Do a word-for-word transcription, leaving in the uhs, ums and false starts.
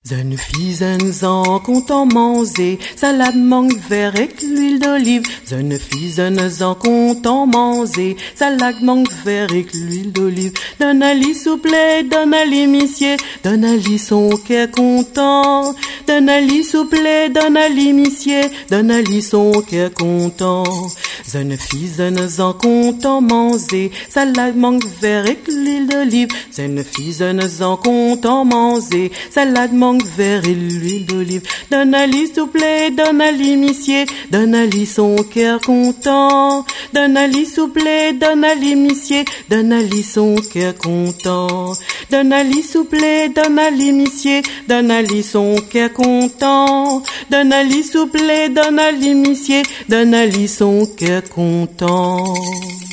Jeune fille, jeunes ans, content manger, salade mangue vert avec l'huile d'olive. Jeune fille, jeunes ans, content manger, salade mangue vert avec l'huile d'olive. Donne à lui souple, donne à lui missier, donne à lui son cœur content. Donne à lui souple, donne à lui missier, donne à lui son cœur content. Jeune fille, jeunes ans, content manger, salade mangue vert avec l'huile d'olive. Jeune fille, jeunes ans, content manger, salade mangue vert et l'huile d'olive. Donne à lui souple, donne à lui missier, donne à lui son cœur content. Donne à lui souple, donne à lui missier, donne à lui son cœur content. Donne à lui souple, donne à lui missier, donne à lui son cœur content. Donne à lui souple, donne à lui missier, donne à lui son cœur content.